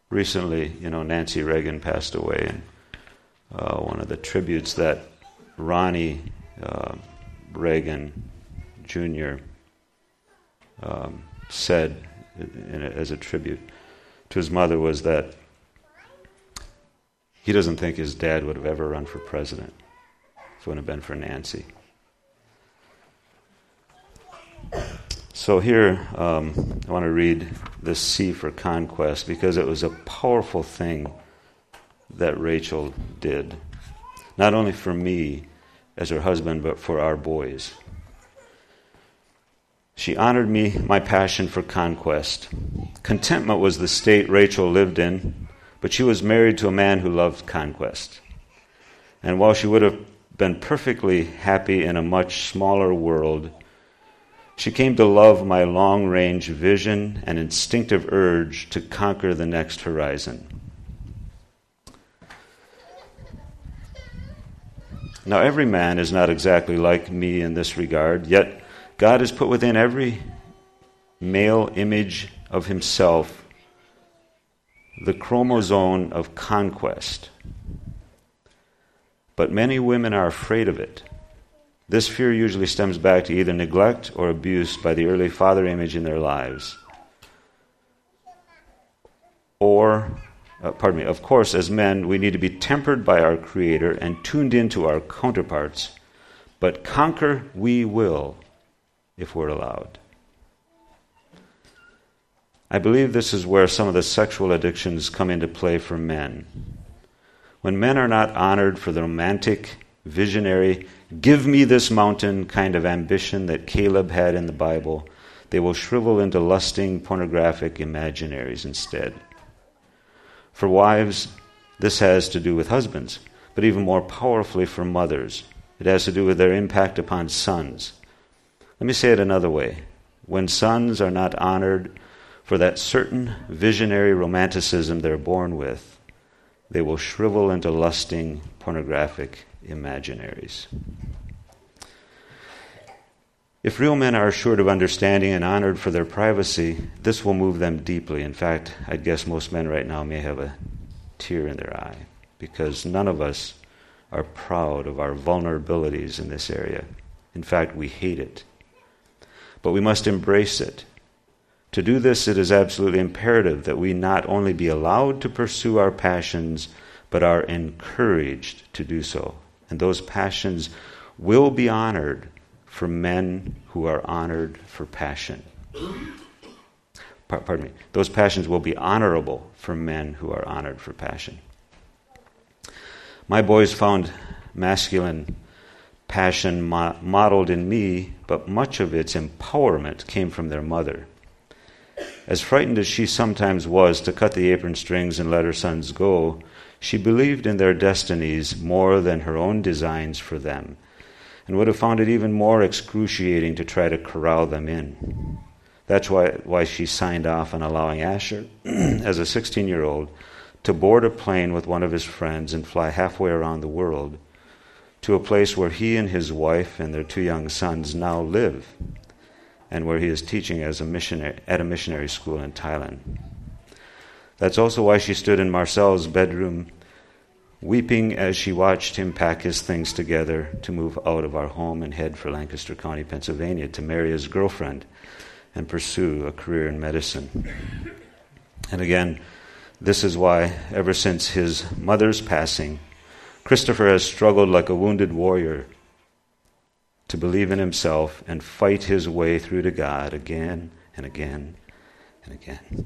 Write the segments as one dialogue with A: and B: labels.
A: Recently, Nancy Reagan passed away, and one of the tributes that Ronnie Reagan Jr. Said as a tribute to his mother was that he doesn't think his dad would have ever run for president if it wouldn't have been for Nancy. So here, I want to read this C for Conquest because it was a powerful thing that Rachel did, not only for me as her husband, but for our boys. She honored me, my passion for conquest. Contentment was the state Rachel lived in, but she was married to a man who loved conquest. And while she would have been perfectly happy in a much smaller world, she came to love my long-range vision and instinctive urge to conquer the next horizon. Now, every man is not exactly like me in this regard, yet God has put within every male image of himself the chromosome of conquest. But many women are afraid of it. This fear usually stems back to either neglect or abuse by the early father image in their lives. Of course, as men, we need to be tempered by our Creator and tuned into our counterparts, but conquer we will if we're allowed. I believe this is where some of the sexual addictions come into play for men. When men are not honored for the romantic, visionary, give me this mountain kind of ambition that Caleb had in the Bible, they will shrivel into lusting, pornographic imaginaries instead. For wives, this has to do with husbands, but even more powerfully for mothers. It has to do with their impact upon sons. Let me say it another way. When sons are not honored for that certain visionary romanticism they're born with, they will shrivel into lusting, pornographic imaginaries. If real men are assured of understanding and honored for their privacy, this will move them deeply. In fact, I'd guess most men right now may have a tear in their eye, because none of us are proud of our vulnerabilities in this area. In fact, we hate it. But we must embrace it. To do this, it is absolutely imperative that we not only be allowed to pursue our passions, but are encouraged to do so. And those passions will be honored for men who are honored for passion. Pardon me. Those passions will be honorable for men who are honored for passion. My boys found masculine passion modeled in me, but much of its empowerment came from their mother. As frightened as she sometimes was to cut the apron strings and let her sons go, she believed in their destinies more than her own designs for them, and would have found it even more excruciating to try to corral them in. That's why she signed off on allowing Asher, as a 16-year-old, to board a plane with one of his friends and fly halfway around the world to a place where he and his wife and their 2 young sons now live, and where he is teaching as a missionary at a missionary school in Thailand. That's also why she stood in Marcel's bedroom, weeping as she watched him pack his things together to move out of our home and head for Lancaster County, Pennsylvania, to marry his girlfriend and pursue a career in medicine. And again, this is why, ever since his mother's passing, Christopher has struggled like a wounded warrior to believe in himself and fight his way through to God again and again and again.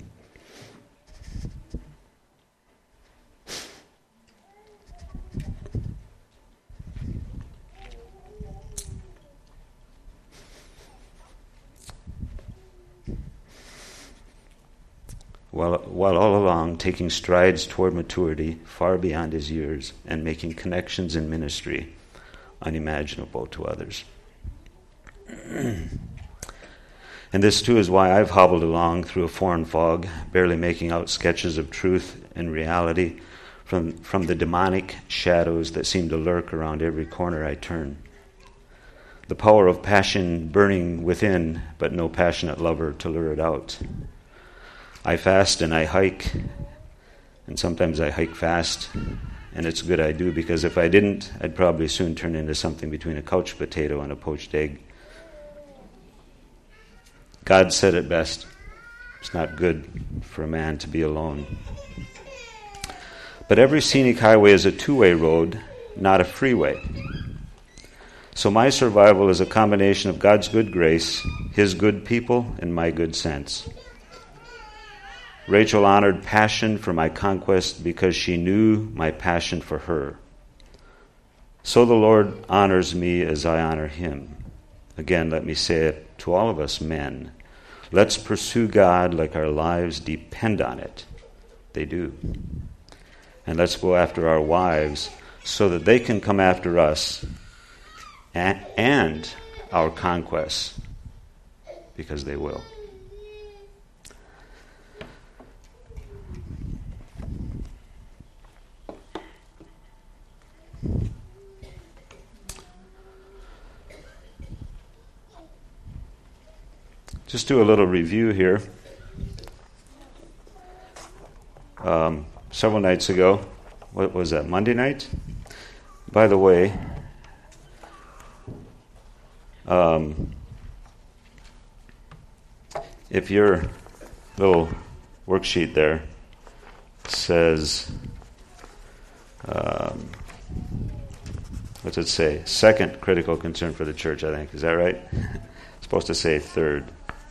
A: While all along taking strides toward maturity far beyond his years and making connections in ministry unimaginable to others. And this too is why I've hobbled along through a foreign fog, barely making out sketches of truth and reality from the demonic shadows that seem to lurk around every corner I turn. The power of passion burning within, but no passionate lover to lure it out. I fast and I hike And sometimes I hike fast, and it's good I do, because if I didn't, I'd probably soon turn into something between a couch potato and a poached egg. God said it best. It's not good for a man to be alone. But every scenic highway is a two-way road, not a freeway. So my survival is a combination of God's good grace, His good people, and my good sense. Rachel honored passion for my conquest because she knew my passion for her. So the Lord honors me as I honor Him. Again, let me say it to all of us men. Let's pursue God like our lives depend on it. They do. And let's go after our wives so that they can come after us and our conquests, because they will. Just do a little review here. Several nights ago, what was that, Monday night? By the way, if your little worksheet there says, what's it say? Second critical concern for the church, I think. Is that right? It's supposed to say third.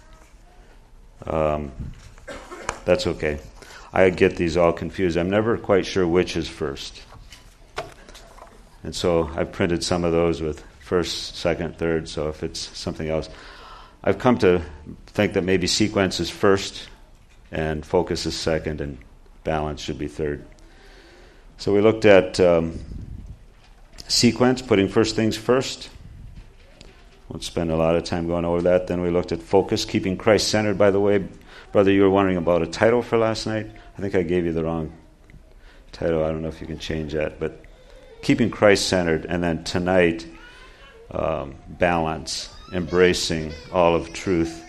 A: That's okay. I get these all confused. I'm never quite sure which is first. And so I printed some of those with first, second, third, so if it's something else. I've come to think that maybe sequence is first, and focus is second, and balance should be third. So we looked at sequence, putting first things first. Won't spend a lot of time going over that. Then we looked at focus, keeping Christ-centered. By the way, brother, you were wondering about a title for last night. I think I gave you the wrong title. I don't know if you can change that. But keeping Christ-centered. And then tonight, balance, embracing all of truth.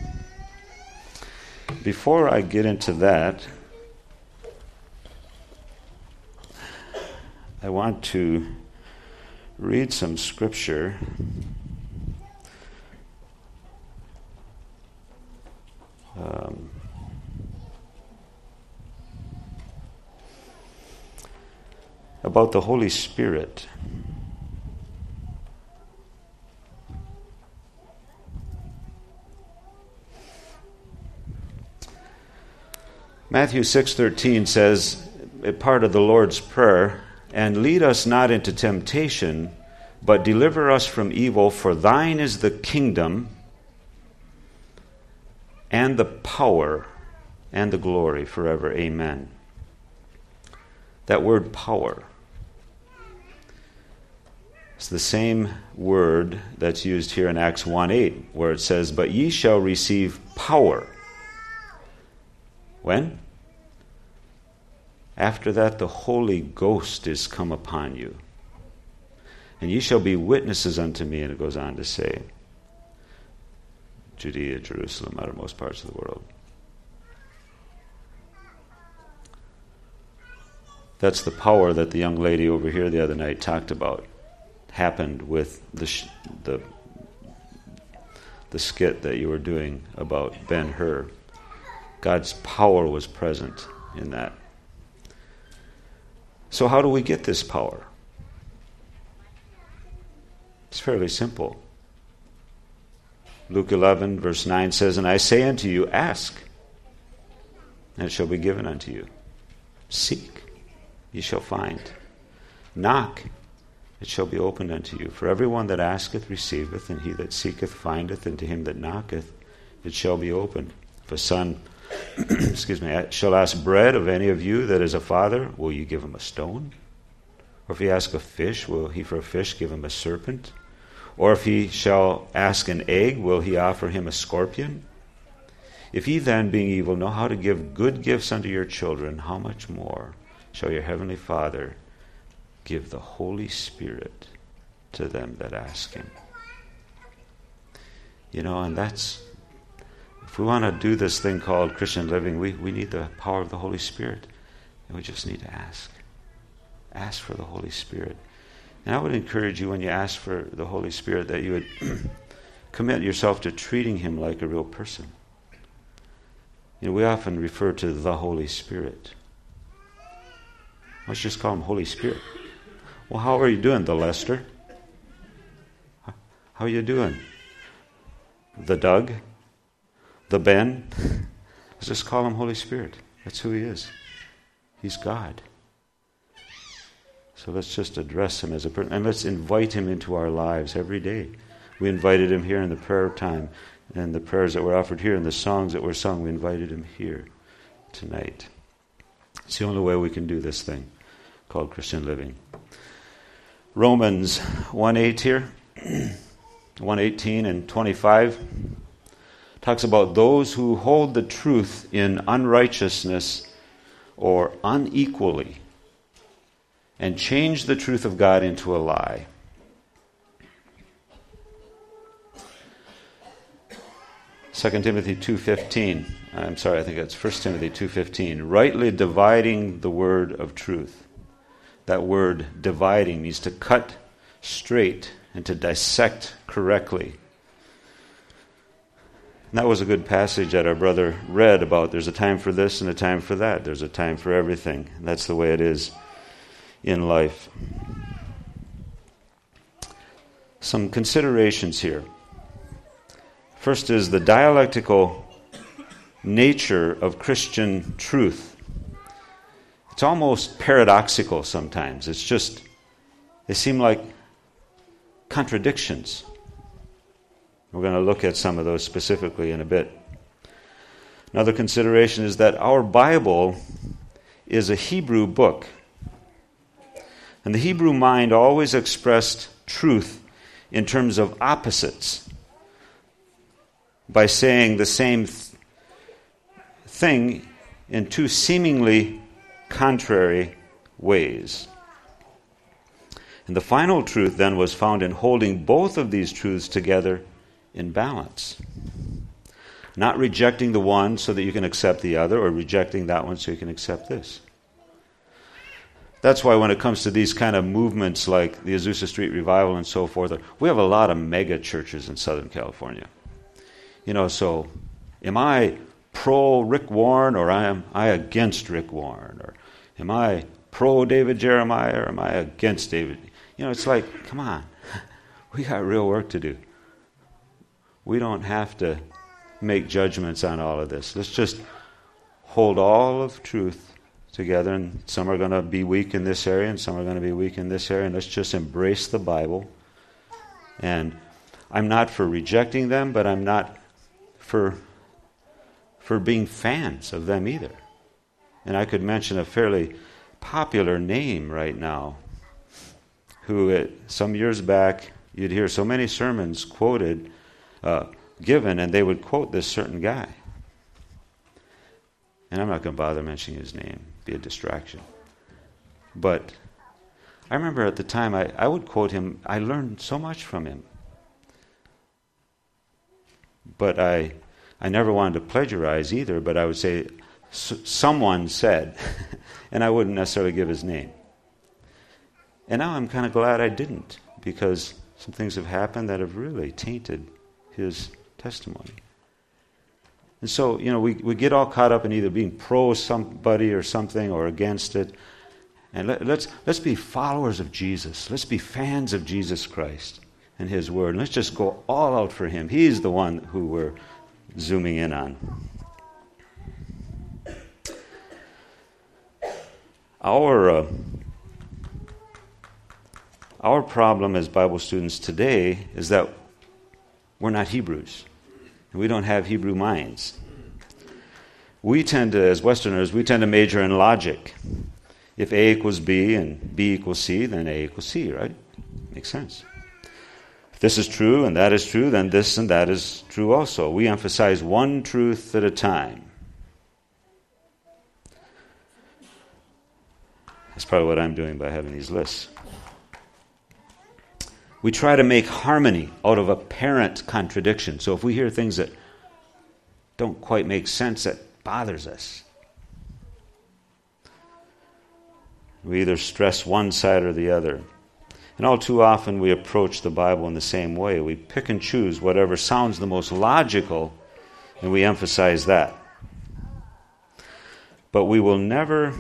A: Before I get into that, I want to read some scripture. About the Holy Spirit. Matthew 6:13 says, a part of the Lord's Prayer, and lead us not into temptation, but deliver us from evil, for thine is the kingdom and the power and the glory forever. Amen. That word power, it's the same word that's used here in Acts 1:8, where it says, but ye shall receive power. When? After that the Holy Ghost is come upon you. And ye shall be witnesses unto me, and it goes on to say, Judea, Jerusalem, outermost parts of the world. That's the power that the young lady over here the other night talked about. Happened with the skit that you were doing about Ben-Hur. God's power was present in that. So how do we get this power? It's fairly simple. Luke 11, verse 9 says, and I say unto you, ask, and it shall be given unto you. Seek, ye shall find. Knock, it shall be opened unto you. For everyone that asketh receiveth, and he that seeketh findeth, and to him that knocketh it shall be opened. If a son shall ask bread of any of you that is a father, will you give him a stone? Or if he ask a fish, will he for a fish give him a serpent? Or if he shall ask an egg, will he offer him a scorpion? If ye then, being evil, know how to give good gifts unto your children, how much more shall your heavenly Father give the Holy Spirit to them that ask him? You know, and that's, if we want to do this thing called Christian living, we need the power of the Holy Spirit. And we just need to ask. Ask for the Holy Spirit. And I would encourage you when you ask for the Holy Spirit that you would commit yourself to treating him like a real person. We often refer to the Holy Spirit. Let's just call him Holy Spirit. Well, how are you doing, the Lester? How are you doing? The Doug? The Ben? Let's just call him Holy Spirit. That's who he is. He's God. So let's just address him as a person. And let's invite him into our lives every day. We invited him here in the prayer time, and the prayers that were offered here, and the songs that were sung, we invited him here tonight. It's the only way we can do this thing called Christian living. Romans 1:8 here, 1:18 and 25, talks about those who hold the truth in unrighteousness or unequally and change the truth of God into a lie. I think it's 1 Timothy 2:15. Rightly dividing the word of truth. That word dividing means to cut straight and to dissect correctly. And that was a good passage that our brother read about there's a time for this and a time for that. There's a time for everything. And that's the way it is in life. Some considerations here. First is the dialectical nature of Christian truth. It's almost paradoxical sometimes. They seem like contradictions. We're going to look at some of those specifically in a bit. Another consideration is that our Bible is a Hebrew book. And the Hebrew mind always expressed truth in terms of opposites by saying the same thing in two seemingly contrary ways. And the final truth then was found in holding both of these truths together in balance. Not rejecting the one so that you can accept the other, or rejecting that one so you can accept this. That's why when it comes to these kind of movements like the Azusa Street Revival and so forth, we have a lot of mega churches in Southern California. So am I pro Rick Warren, or am I against Rick Warren? Or am I pro David Jeremiah, or am I against David? It's like, come on. We got real work to do. We don't have to make judgments on all of this. Let's just hold all of truth together, and some are going to be weak in this area, and some are going to be weak in this area, and let's just embrace the Bible. And I'm not for rejecting them, but I'm not for being fans of them either. And I could mention a fairly popular name right now, who some years back, you'd hear so many sermons quoted, given, and they would quote this certain guy. And I'm not going to bother mentioning his name, be a distraction. But I remember at the time I would quote him. I learned so much from him. But I never wanted to plagiarize either, but I would say, someone said, and I wouldn't necessarily give his name. And now I'm kind of glad I didn't, because some things have happened that have really tainted his testimony. And so, we get all caught up in either being pro somebody or something or against it. And let's be followers of Jesus. Let's be fans of Jesus Christ and his word. And let's just go all out for him. He's the one who we're zooming in on. Our problem as Bible students today is that we're not Hebrews. We don't have Hebrew minds. We tend to, as Westerners, major in logic. If A equals B and B equals C, then A equals C, right? Makes sense. If this is true and that is true, then this and that is true also. We emphasize one truth at a time. That's probably what I'm doing by having these lists. We try to make harmony out of apparent contradiction. So if we hear things that don't quite make sense, that bothers us. We either stress one side or the other. And all too often we approach the Bible in the same way. We pick and choose whatever sounds the most logical, and we emphasize that. But we will never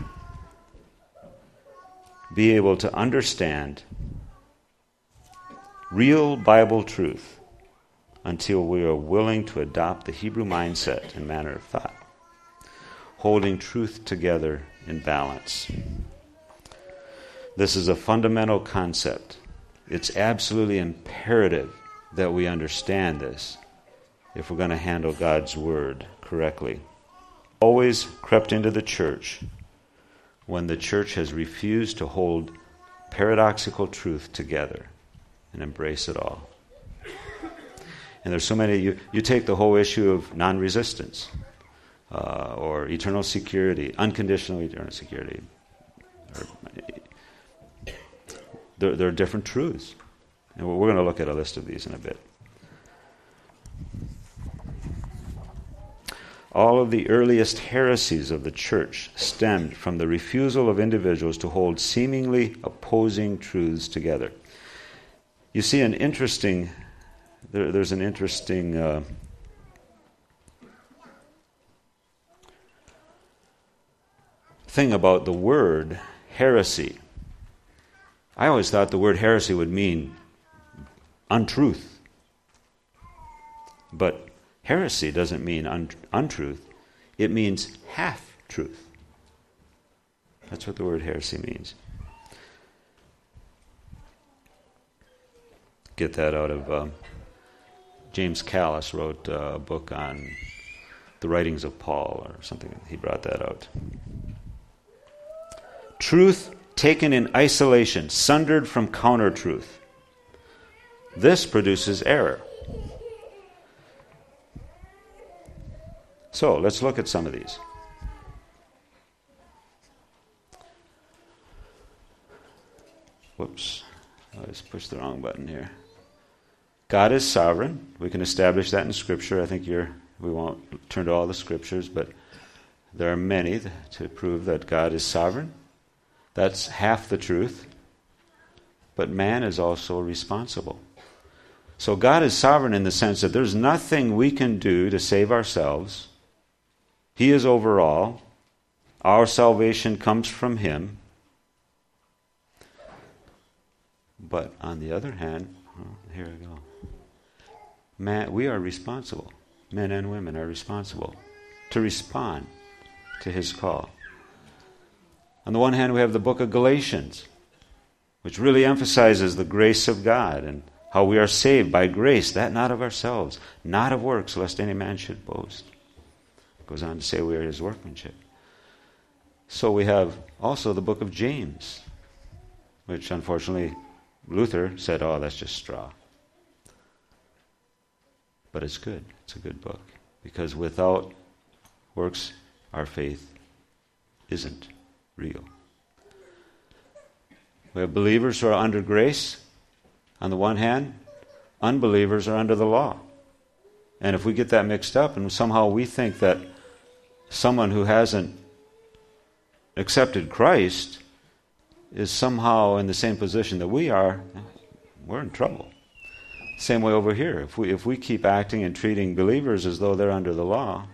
A: be able to understand real Bible truth until we are willing to adopt the Hebrew mindset and manner of thought, holding truth together in balance. This is a fundamental concept. It's absolutely imperative that we understand this if we're going to handle God's Word correctly. Always crept into the church when the church has refused to hold paradoxical truth together and embrace it all. And there's so many, you take the whole issue of non-resistance or eternal security, unconditional eternal security. There are different truths. And we're going to look at a list of these in a bit. All of the earliest heresies of the church stemmed from the refusal of individuals to hold seemingly opposing truths together. You see there's an interesting thing about the word heresy. I always thought the word heresy would mean untruth. But heresy doesn't mean untruth. It means half-truth. That's what the word heresy means. Get that out of... James Callis wrote a book on the writings of Paul or something. He brought that out. Truth taken in isolation, sundered from counter-truth. This produces error. So, let's look at some of these. Whoops. I just pushed the wrong button here. God is sovereign. We can establish that in Scripture. I think we won't turn to all the Scriptures, but there are many to prove that God is sovereign. That's half the truth. But man is also responsible. So God is sovereign in the sense that there's nothing we can do to save ourselves. He is over all. Our salvation comes from Him. But on the other hand, here we go. We are responsible. Men and women are responsible to respond to His call. On the one hand, we have the book of Galatians, which really emphasizes the grace of God and how we are saved by grace, that not of ourselves, not of works, lest any man should boast. It goes on to say we are His workmanship. So we have also the book of James, which unfortunately Luther said, oh, that's just straw. But it's good. It's a good book. Because without works, our faith isn't real. We have believers who are under grace. On the one hand, unbelievers are under the law. And if we get that mixed up and somehow we think that someone who hasn't accepted Christ is somehow in the same position that we are, we're in trouble. Same way over here. If we keep acting and treating believers as though they're under the law.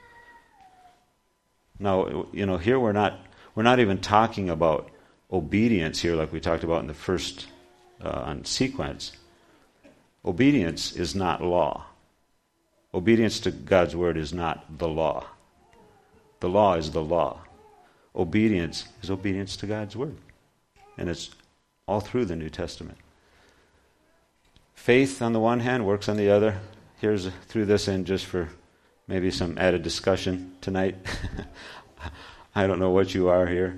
A: Now, here we're not even talking about obedience here like we talked about in the first on sequence. Obedience is not law. Obedience to God's word is not the law. The law is the law. Obedience is obedience to God's word. And it's all through the New Testament. Faith on the one hand, works on the other. Here's through this in just for maybe some added discussion tonight. I don't know what you are here.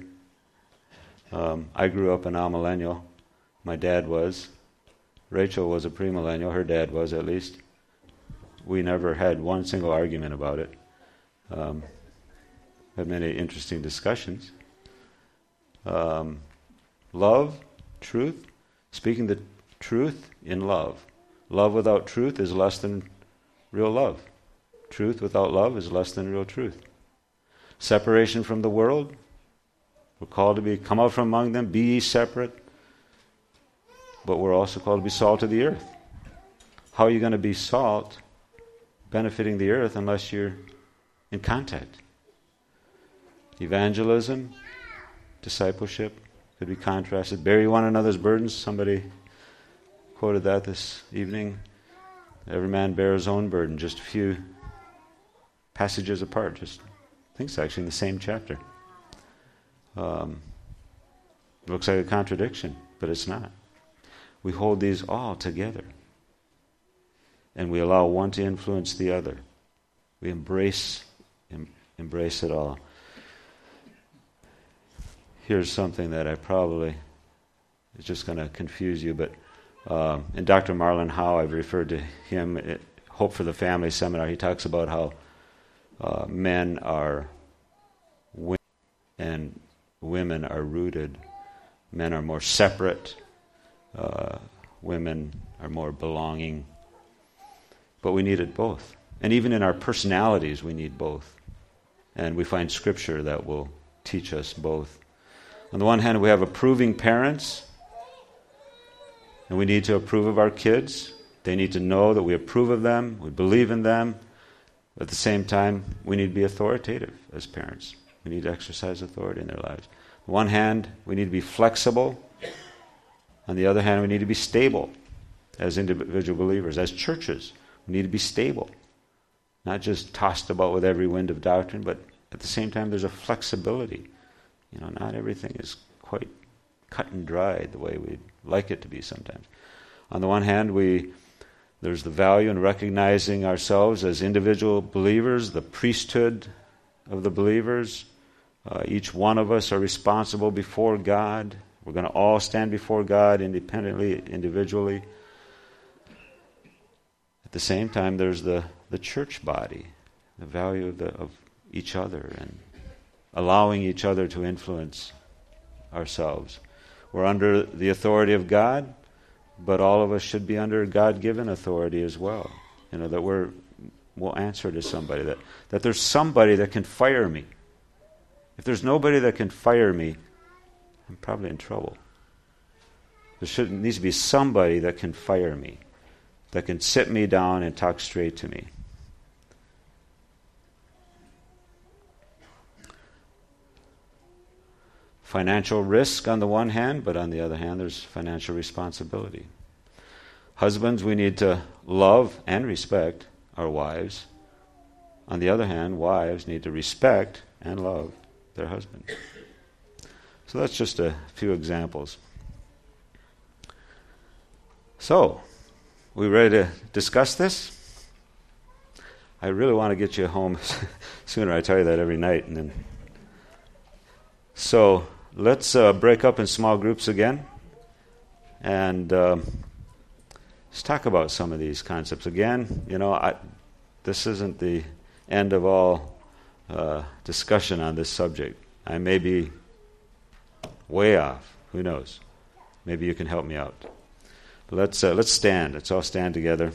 A: I grew up an amillennial. My dad was. Rachel was a premillennial. Her dad was, at least. We never had one single argument about it. Had many interesting discussions. Love, truth, speaking the truth in love. Love without truth is less than real love. Truth without love is less than real truth. Separation from the world We're called to come out from among them, be ye separate. But we're also called to be salt of the earth. How are you going to be salt benefiting the earth unless you're in contact? Evangelism, discipleship could be contrasted. Bear one another's burdens. Somebody quoted that this evening. Every man bear his own burden. Just a few passages apart. I think it's actually in the same chapter. Looks like a contradiction, but it's not. We hold these all together. And we allow one to influence the other. We embrace it all. Here's something that I probably is just going to confuse you, but in Dr. Marlon Howe, I've referred to him at Hope for the Family Seminar. He talks about how men are women and women are rooted. Men are more separate. Women are more belonging. But we needed both. And even in our personalities, we need both. And we find scripture that will teach us both. On the one hand, we have approving parents, and we need to approve of our kids. They need to know that we approve of them, we believe in them. At the same time, we need to be authoritative as parents. We need to exercise authority in their lives. On the one hand, we need to be flexible. On the other hand, we need to be stable as individual believers, as churches. We need to be stable, not just tossed about with every wind of doctrine, but at the same time there's a flexibility. Not everything is quite cut and dried the way we'd like it to be sometimes. On the one hand, there's the value in recognizing ourselves as individual believers, the priesthood of the believers. Each one of us are responsible before God. We're going to all stand before God independently, individually. At the same time, there's the church body, the value of each other and allowing each other to influence ourselves. We're under the authority of God, but all of us should be under God-given authority as well. That we'll answer to somebody, that there's somebody that can fire me. If there's nobody that can fire me, I'm probably in trouble. There needs to be somebody that can fire me, that can sit me down and talk straight to me. Financial risk on the one hand, but on the other hand, there's financial responsibility. Husbands, we need to love and respect our wives. On the other hand, wives need to respect and love their husbands. So that's just a few examples. So, we ready to discuss this? I really want to get you home sooner. I tell you that every night. So, let's break up in small groups again. And let's talk about some of these concepts. Again, this isn't the end of all discussion on this subject. I may be way off. Who knows? Maybe you can help me out. But let's stand. Let's all stand together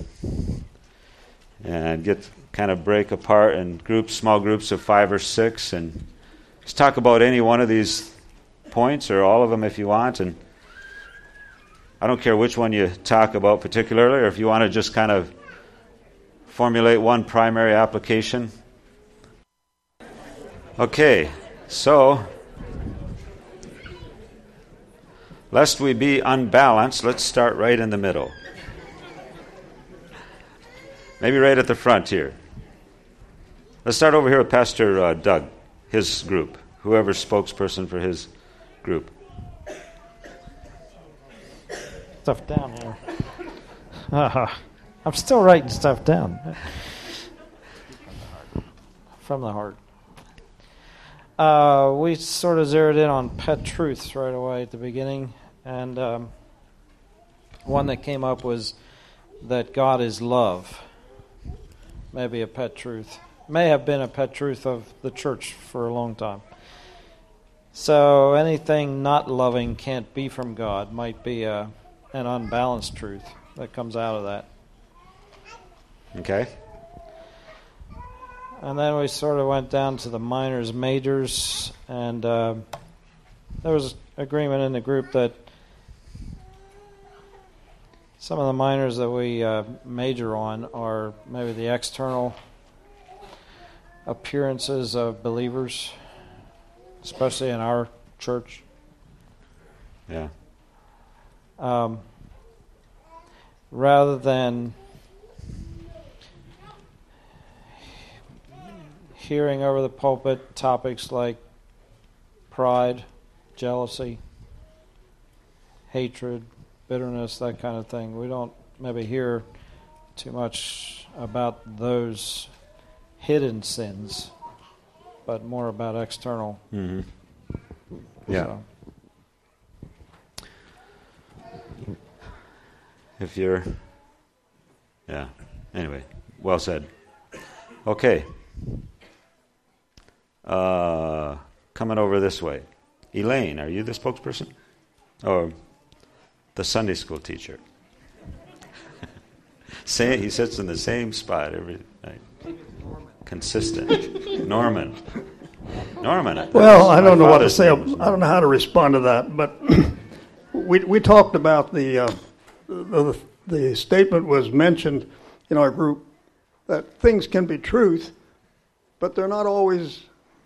A: and break apart in small groups of 5 or 6, and just talk about any one of these points or all of them if you want. And I don't care which one you talk about particularly, or if you want to just kind of formulate one primary application. Okay, so lest we be unbalanced, let's start right in the middle. Maybe right at the front here. Let's start over here with Pastor Doug, his group, whoever's spokesperson for his group.
B: Stuff down here. I'm still writing stuff down. From the heart. We sort of zeroed in on pet truths right away at the beginning, and one that came up was that God is love. Maybe a pet truth. May have been a pet truth of the church for a long time. So anything not loving can't be from God. Might be an unbalanced truth that comes out of that.
A: Okay.
B: And then we sort of went down to the minors, majors, and there was agreement in the group that some of the minors that we major on are maybe the external appearances of believers, especially in our church.
A: Yeah.
B: Rather than hearing over the pulpit topics like pride, jealousy, hatred, bitterness, that kind of thing. We don't maybe hear too much about those hidden sins, but more about external.
A: Mm-hmm. Yeah.
B: So.
A: If you're... Yeah. Anyway, well said. Okay. Coming over this way. Elaine, are you the spokesperson? Or the Sunday school teacher? He sits in the same spot every night. Consistent. Norman.
C: Well, I don't know what to say. I don't know how to respond to that. But we talked about the statement was mentioned in our group that things can be truth, but they're not always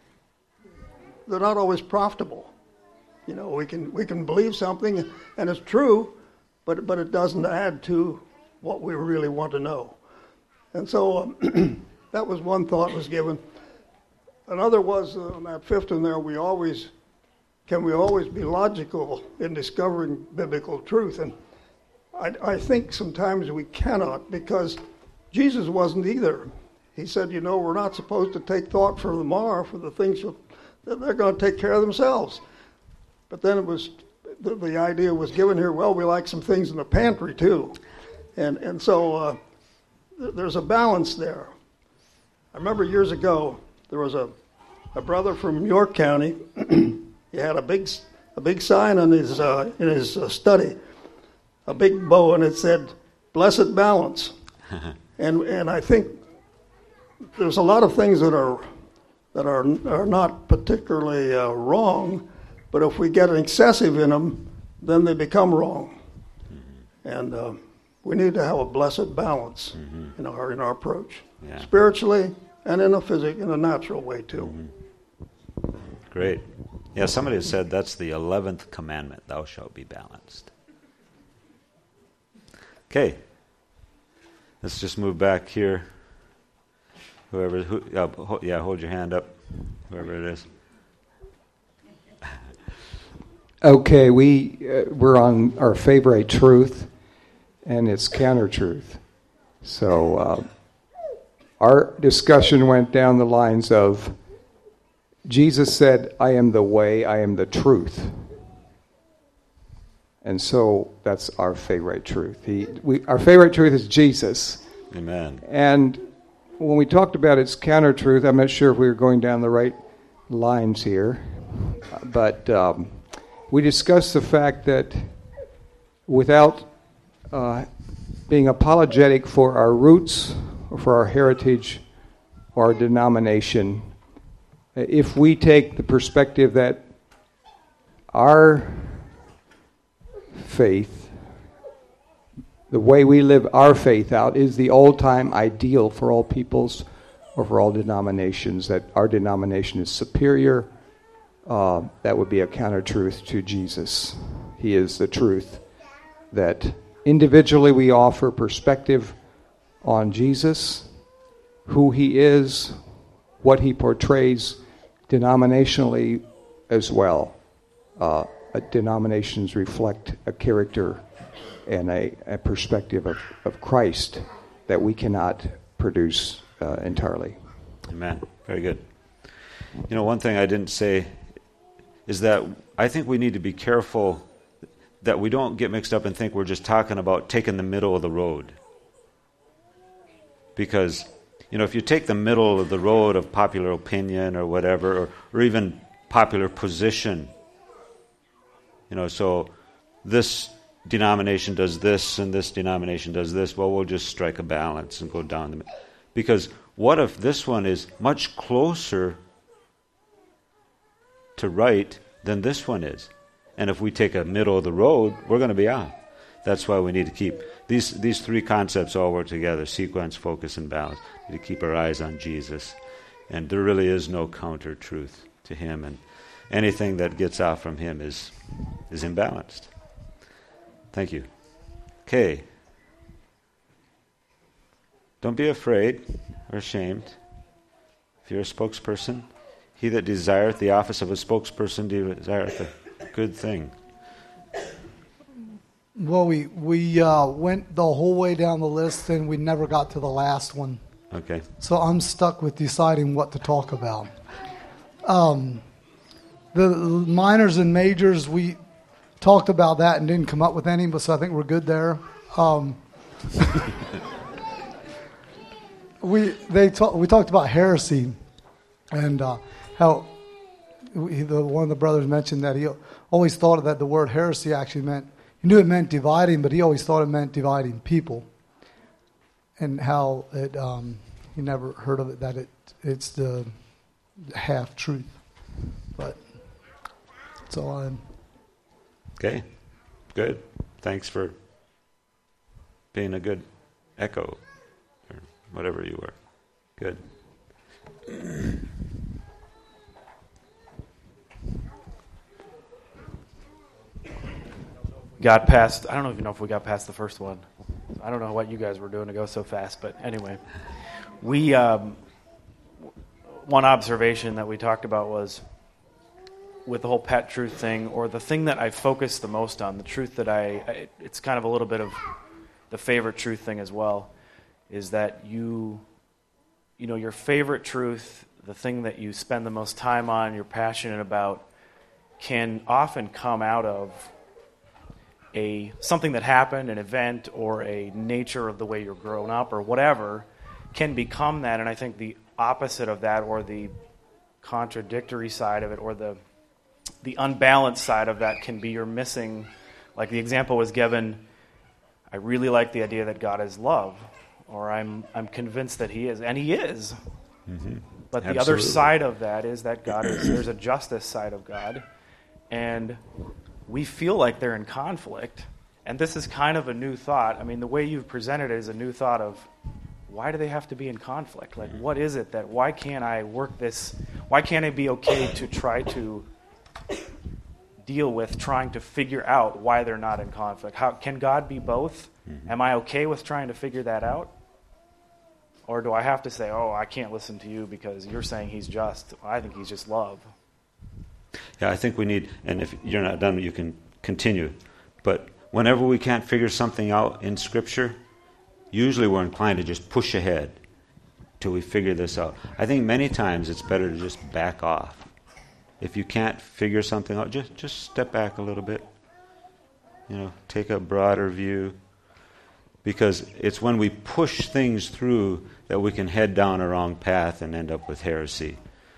C: profitable. You know, we can believe something and it's true, but it doesn't add to what we really want to know. And so that was one thought was given. Another was on that fifth one there. Can we always be logical in discovering biblical truth? And I think sometimes we cannot, because Jesus wasn't either. He said, we're not supposed to take thought for tomorrow, for the things that they're going to take care of themselves. But then it was the idea was given here, well, we like some things in the pantry too. And so there's a balance there. I remember years ago, there was a brother from York County. He had a big sign on his in his study, a big bow, and it said, "Blessed Balance." and I think there's a lot of things that are not particularly wrong, but if we get excessive in them, then they become wrong. And we need to have a blessed balance in our approach, spiritually and in a natural way too.
A: Great. Yeah, somebody said that's the 11th commandment, thou shalt be balanced. Okay. Let's just move back here. Hold your hand up, whoever it is.
D: Okay, we're on our favorite truth, and it's counter-truth. So our discussion went down the lines of, Jesus said, I am the way, I am the truth. And so that's our favorite truth. Our favorite truth is Jesus.
A: Amen.
D: And when we talked about its counter-truth, I'm not sure if we were going down the right lines here, but we discussed the fact that without being apologetic for our roots or for our heritage or our denomination, if we take the perspective that our faith, the way we live our faith out, is the all-time ideal for all peoples or for all denominations, that our denomination is superior, that would be a counter-truth to Jesus. He is the truth. That individually we offer perspective on Jesus, who he is, what he portrays denominationally as well. Denominations reflect a character and a perspective of Christ that we cannot produce entirely.
A: Amen. Very good. One thing I didn't say is that I think we need to be careful that we don't get mixed up and think we're just talking about taking the middle of the road. Because, if you take the middle of the road of popular opinion or whatever, or even popular position, so this denomination does this and this denomination does this, well, we'll just strike a balance and go down the middle. Because what if this one is much closer to right than this one is. And if we take a middle of the road, we're going to be out. That's why we need to keep these three concepts all work together: sequence, focus, and balance. We need to keep our eyes on Jesus. And there really is no counter truth to him, and anything that gets out from him is imbalanced. Thank you. Okay. Don't be afraid or ashamed. If you're a spokesperson, he that desireth the office of a spokesperson desireth a good thing.
E: Well, we went the whole way down the list and we never got to the last one.
A: Okay.
E: So I'm stuck with deciding what to talk about. The minors and majors, we talked about that and didn't come up with any, but so I think we're good there. We talked about heresy and how one of the brothers mentioned that he always thought that the word heresy actually meant, he knew it meant dividing, but he always thought it meant dividing people. And how it he never heard of it, that it's the half truth. But that's all I'm.
A: Okay, good. Thanks for being a good echo, or whatever you were. Good.
F: Got past, I don't even know if we got past the first one. I don't know what you guys were doing to go so fast, but anyway. We, one observation that we talked about was with the whole pet truth thing, or the thing that I focused the most on, the truth that it's kind of a little bit of the favorite truth thing as well, is that you know, your favorite truth, the thing that you spend the most time on, you're passionate about, can often come out of something that happened, an event, or a nature of the way you're grown up, or whatever, can become that. And I think the opposite of that, or the contradictory side of it, or the unbalanced side of that, can be you're missing. Like the example was given, I really like the idea that God is love, or I'm convinced that he is, and he is.
A: Mm-hmm.
F: But the
A: Absolutely.
F: other side of that is that God is, there's a justice side of God, and we feel like they're in conflict. And this is kind of a new thought. I mean, the way you've presented it is a new thought of, why do they have to be in conflict? Like, what is it that, why can't I work this, why can't I be okay to try to deal with trying to figure out why they're not in conflict? How can God be both? Mm-hmm. Am I okay with trying to figure that out? Or do I have to say, oh, I can't listen to you because you're saying he's just, I think he's just love?
A: Yeah, I think we need, and if you're not done, you can continue. But whenever we can't figure something out in Scripture, usually we're inclined to just push ahead till we figure this out. I think many times it's better to just back off. If you can't figure something out, just step back a little bit. You know, take a broader view. Because it's when we push things through that we can head down a wrong path and end up with heresy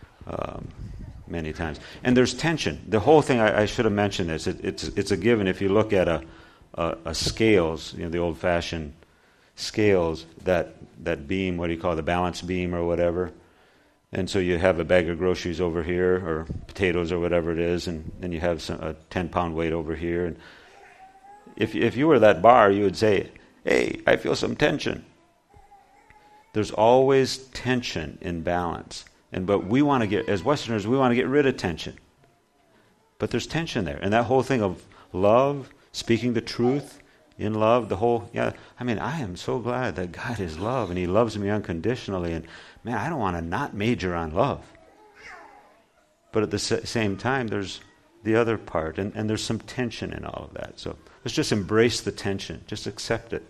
A: many times. And there's tension. The whole thing, I should have mentioned this, it's a given. If you look at a scales, you know, the old-fashioned scales, that beam, what do you call it, the balance beam or whatever, and so you have a bag of groceries over here, or potatoes or whatever it is, and then you have a 10-pound weight over here. And if you were that bar, you would say, hey, I feel some tension. There's always tension in balance. But we want to get, as Westerners, we want to get rid of tension. But there's tension there. And that whole thing of love, speaking the truth in love, I am so glad that God is love and he loves me unconditionally. And man, I don't want to not major on love. But at the same time, there's the other part. And there's some tension in all of that. So let's just embrace the tension. Just accept it.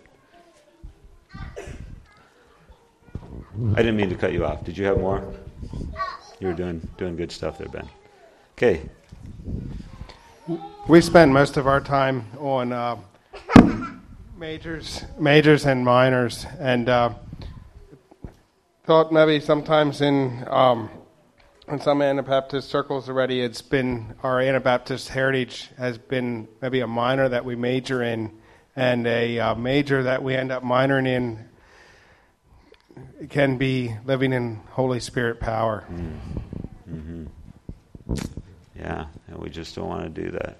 A: I didn't mean to cut you off. Did you have more? You were doing good stuff there, Ben. Okay.
G: We spent most of our time on majors and minors, and thought maybe sometimes in some Anabaptist circles already, it's been our Anabaptist heritage has been maybe a minor that we major in, and a major that we end up minoring in can be living in Holy Spirit power.
A: Mm-hmm. Yeah, We just don't want to do that.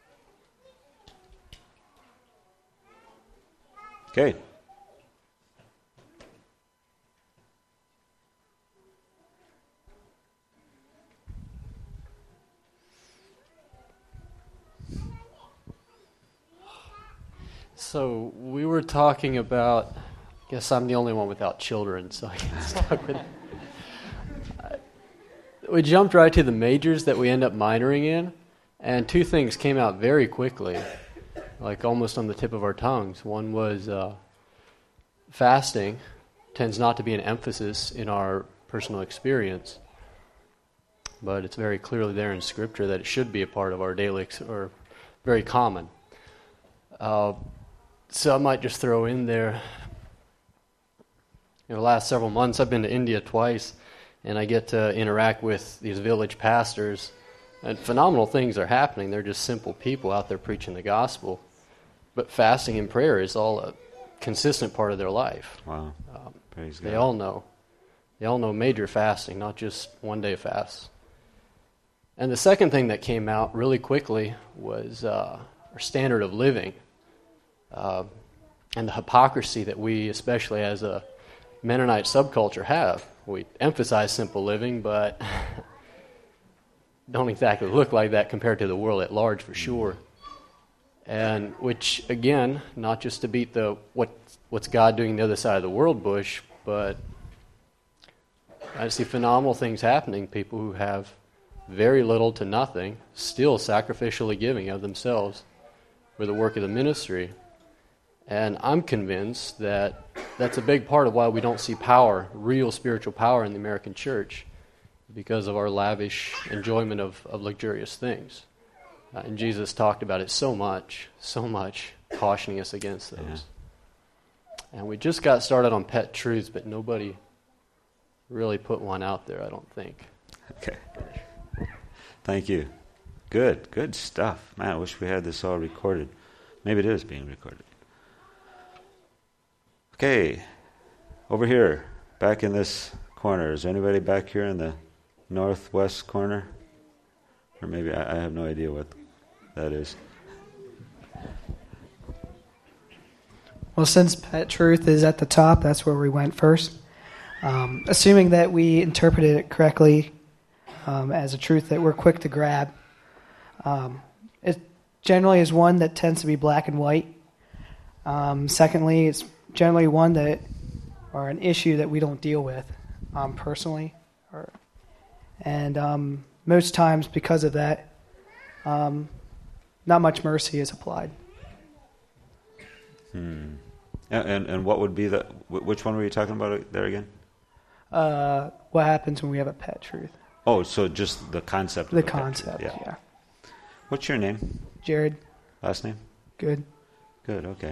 A: Okay.
H: So we were talking about, I guess I'm the only one without children, so I get stuck with it. We jumped right to the majors that we end up minoring in, and two things came out very quickly, like almost on the tip of our tongues. One was fasting tends not to be an emphasis in our personal experience, but it's very clearly there in Scripture that it should be a part of our daily, or very common. So I might just throw in there, the last several months I've been to India twice, and I get to interact with these village pastors, and phenomenal things are happening. They're just simple people out there preaching the gospel. But fasting and prayer is all a consistent part of their life.
A: Wow. Praise God.
H: They all know. They all know major fasting, not just one-day fasts. And the second thing that came out really quickly was our standard of living. And the hypocrisy that we, especially as a Mennonite subculture, have. We emphasize simple living, but don't exactly look like that compared to the world at large, for sure. And which, again, not just to beat the what's God doing the other side of the world bush, but I see phenomenal things happening. People who have very little to nothing, still sacrificially giving of themselves for the work of the ministry. And I'm convinced that that's a big part of why we don't see power, real spiritual power in the American church, because of our lavish enjoyment of luxurious things. And Jesus talked about it so much, cautioning us against those. Yeah. And we just got started on pet truths, but nobody really put one out there, I don't think.
A: Okay. Thank you. Good stuff. Man, I wish we had this all recorded. Maybe it is being recorded. Okay, over here, back in this corner. Is anybody back here in the northwest corner? Or maybe I have no idea what that is.
I: Well, since Pet Truth is at the top, that's where we went first. Assuming that we interpreted it correctly as a truth that we're quick to grab, it generally is one that tends to be black and white. Secondly, it's generally one that, or an issue that we don't deal with personally, and most times because of that, not much mercy is applied.
A: And what would be which one were you talking about there again?
I: What happens when we have a pet truth?
A: Oh, so just the concept.
I: The concept, yeah.
A: What's your name?
I: Jared.
A: Last name?
I: Good.
A: Good, okay.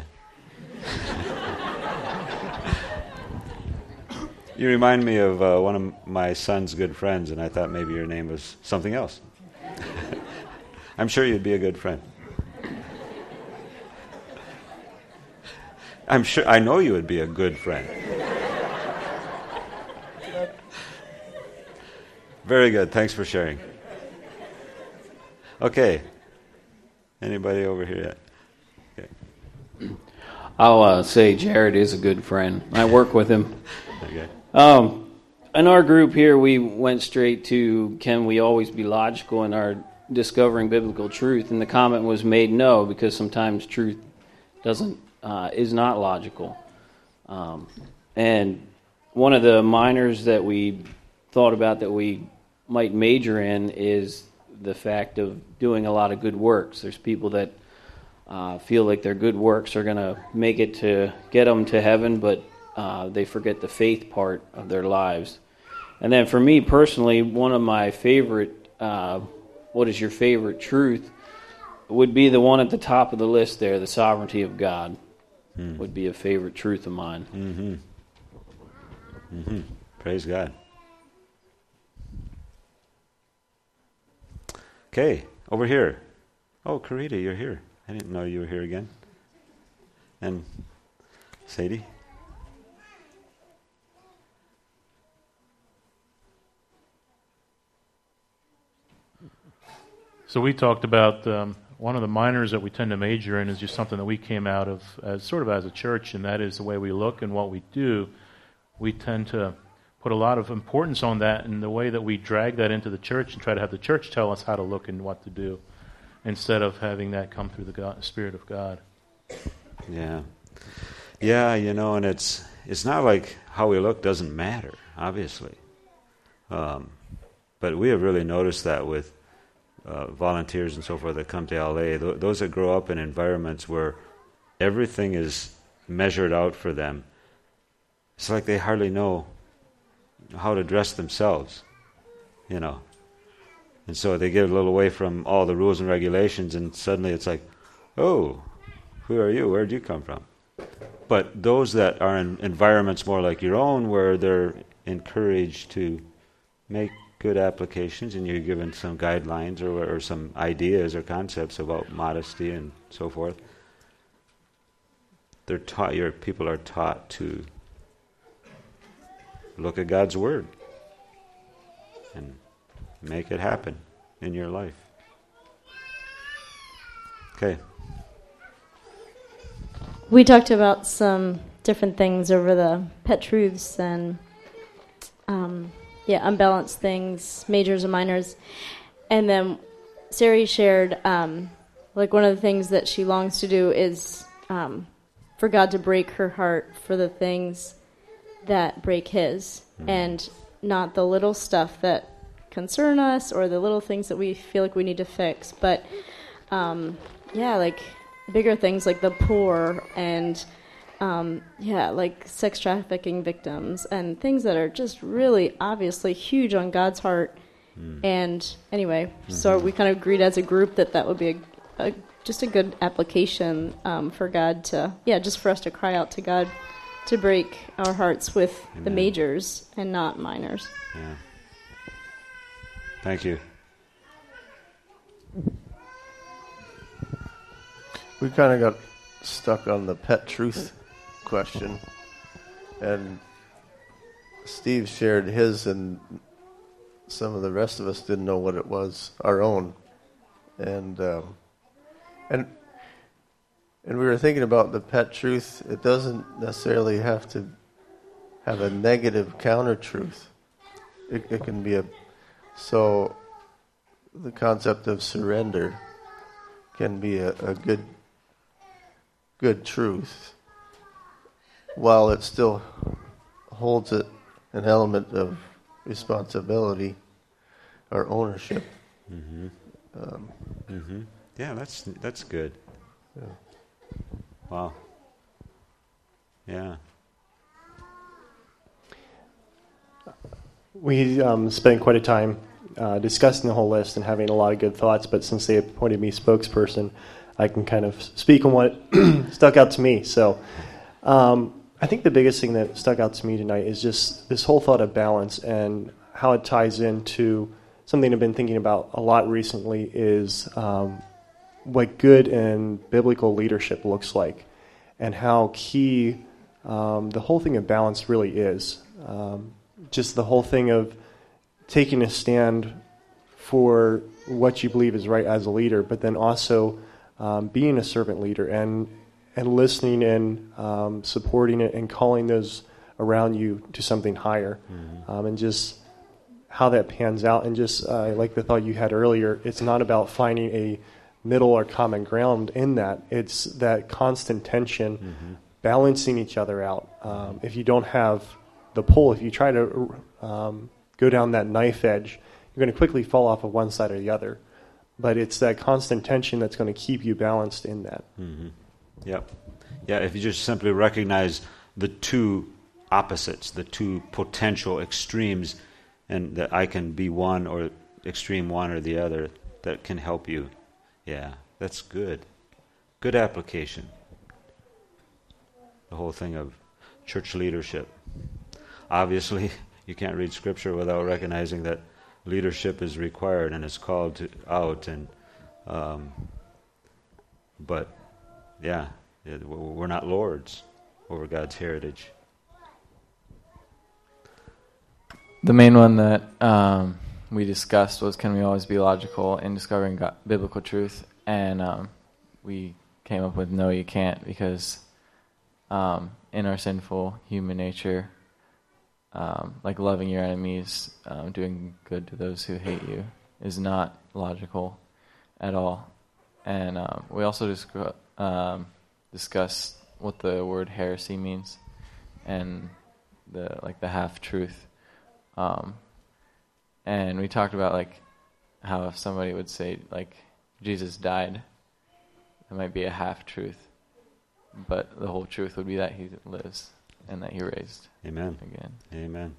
A: You remind me of one of my son's good friends, and I thought maybe your name was something else. I'm sure you'd be a good friend. I know you would be a good friend. Very good. Thanks for sharing. Okay. Anybody over here yet? Okay.
J: I'll say Jared is a good friend. I work with him.
A: Okay.
J: In our group here, we went straight to, can we always be logical in our discovering biblical truth? And the comment was made no, because sometimes truth is not logical. And one of the minors that we thought about that we might major in is the fact of doing a lot of good works. There's people that feel like their good works are going to make it to get them to heaven, but they forget the faith part of their lives. And then for me personally, one of my favorite, what is your favorite truth, would be the one at the top of the list there, the sovereignty of God. Would be a favorite truth of mine.
A: Praise God. Okay, over here. Oh, Karita, you're here. I didn't know you were here again. And Sadie?
K: So we talked about one of the minors that we tend to major in is just something that we came out of as sort of as a church, and that is the way we look and what we do. We tend to put a lot of importance on that and the way that we drag that into the church and try to have the church tell us how to look and what to do, instead of having that come through the Spirit of God.
A: Yeah. Yeah, and it's not like how we look doesn't matter, obviously. But we have really noticed that with volunteers and so forth that come to LA, those that grow up in environments where everything is measured out for them, it's like they hardly know how to dress themselves, And so they get a little away from all the rules and regulations, and suddenly it's like, oh, who are you? Where'd you come from? But those that are in environments more like your own, where they're encouraged to make good applications, and you're given some guidelines or some ideas or concepts about modesty and so forth, they're taught. Your people are taught to look at God's Word and make it happen in your life. Okay.
L: We talked about some different things over the pet truths and unbalanced things, majors and minors. And then Sari shared one of the things that she longs to do is for God to break her heart for the things that break his, and not the little stuff that concern us or the little things that we feel like we need to fix, but bigger things like the poor and sex trafficking victims and things that are just really obviously huge on God's heart. And anyway, so we kind of agreed as a group that would be just a good application for God to, just for us to cry out to God to break our hearts with the majors and not minors.
A: Yeah. Thank you.
M: We kind of got stuck on the pet truth question, and Steve shared his, and some of the rest of us didn't know what it was, our own, and we were thinking about the pet truth. It doesn't necessarily have to have a negative counter truth. It can be so the concept of surrender can be a good truth, while it still holds an element of responsibility or ownership.
A: Yeah, that's good.
M: Yeah.
A: Wow. Yeah.
N: We spent quite a time discussing the whole list and having a lot of good thoughts, but since they appointed me spokesperson, I can kind of speak on what stuck out to me. So I think the biggest thing that stuck out to me tonight is just this whole thought of balance and how it ties into something I've been thinking about a lot recently is what good and biblical leadership looks like, and how key the whole thing of balance really is. Just the whole thing of taking a stand for what you believe is right as a leader, but then also being a servant leader and listening and supporting it and calling those around you to something higher, and just how that pans out. And just like the thought you had earlier, it's not about finding a middle or common ground in that. It's that constant tension, balancing each other out. If you don't have the pull, if you try to go down that knife edge, you're going to quickly fall off of one side or the other. But it's that constant tension that's going to keep you balanced in that.
A: Yep. Yeah, if you just simply recognize the two opposites, the two potential extremes, and that I can be one or extreme one or the other, that can help you. Yeah, that's good. Good application. The whole thing of church leadership. Obviously, you can't read Scripture without recognizing that leadership is required and is called out. And but yeah, we're not lords over God's heritage.
O: The main one that we discussed was, can we always be logical in discovering biblical truth? And we came up with, no, you can't, because in our sinful human nature, like loving your enemies, doing good to those who hate you, is not logical at all. And we also discussed what the word heresy means, and the half-truth. And we talked about like how if somebody would say like Jesus died, it might be a half-truth, but the whole truth would be that he lives and that he raised
A: Amen.
O: again.
A: Amen.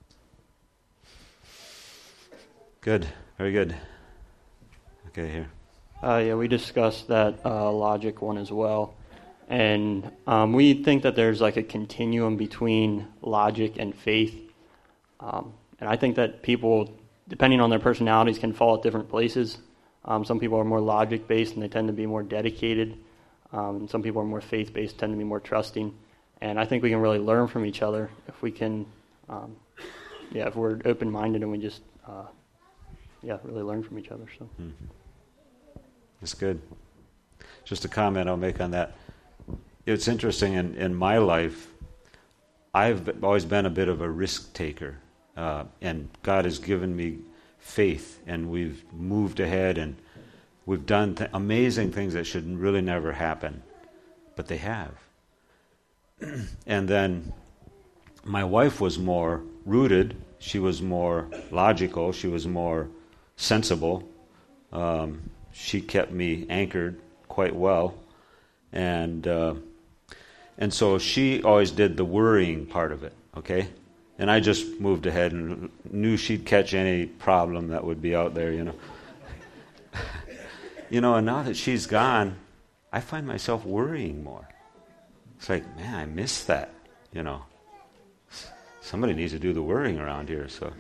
A: Good. Very good. Okay, here.
P: Yeah, we discussed that logic one as well. And we think that there's like a continuum between logic and faith. And I think that people, depending on their personalities, can fall at different places. Some people are more logic-based and they tend to be more dedicated. Some people are more faith-based, tend to be more trusting. And I think we can really learn from each other if we can, if we're open-minded and we just, really learn from each other. So.
A: Mm-hmm. That's good. Just a comment I'll make on that. It's interesting, in my life, I've always been a bit of a risk taker. And God has given me faith, and we've moved ahead, and we've done amazing things that should really never happen, but they have. And then my wife was more rooted. She was more logical. She was more sensible. She kept me anchored quite well. And so she always did the worrying part of it, okay? And I just moved ahead and knew she'd catch any problem that would be out there, and now that she's gone, I find myself worrying more. It's like, man, I miss that, Somebody needs to do the worrying around here, so.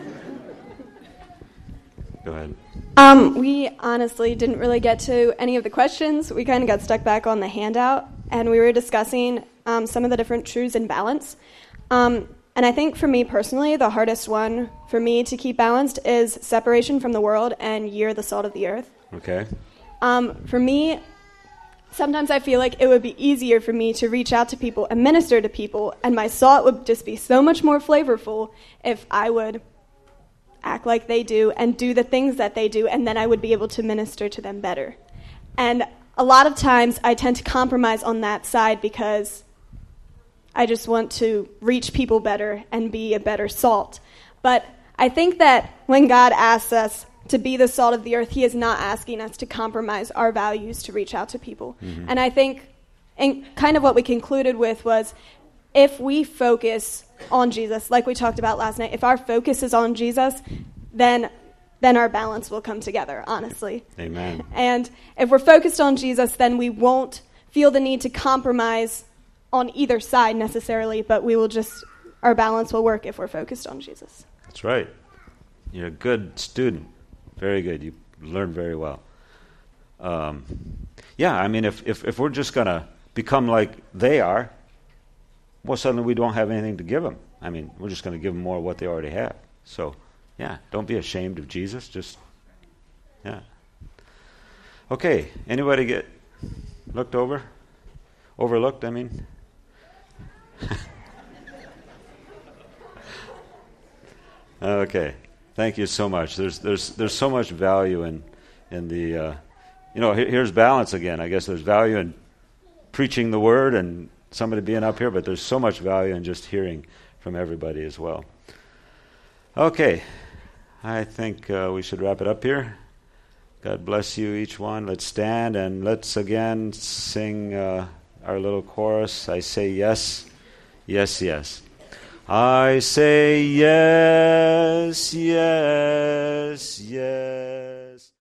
A: Go ahead.
Q: We honestly didn't really get to any of the questions. We kind of got stuck back on the handout, and we were discussing some of the different truths and balance. And I think for me personally, the hardest one for me to keep balanced is separation from the world and you're the salt of the earth.
A: Okay.
Q: For me, sometimes I feel like it would be easier for me to reach out to people and minister to people, and my salt would just be so much more flavorful if I would act like they do and do the things that they do, and then I would be able to minister to them better. And a lot of times I tend to compromise on that side because I just want to reach people better and be a better salt. But I think that when God asks us to be the salt of the earth, he is not asking us to compromise our values to reach out to people. Mm-hmm. And I think and kind of what we concluded with was, if we focus on Jesus, like we talked about last night, if our focus is on Jesus, then our balance will come together, honestly.
A: Amen.
Q: And if we're focused on Jesus, then we won't feel the need to compromise on either side necessarily, but our balance will work if we're focused on Jesus.
A: That's right. You're a good student. Very good. You learned very well. If we're just going to become like they are, well, suddenly we don't have anything to give them. We're just going to give them more of what they already have. So, don't be ashamed of Jesus. Okay, anybody get overlooked, Okay, thank you so much. There's so much value in the, here's balance again. I guess there's value in preaching the word and somebody being up here, but there's so much value in just hearing from everybody as well. Okay, I think we should wrap it up here. God bless you, each one. Let's stand and let's again sing our little chorus. I say yes, yes, yes. I say yes, yes, yes.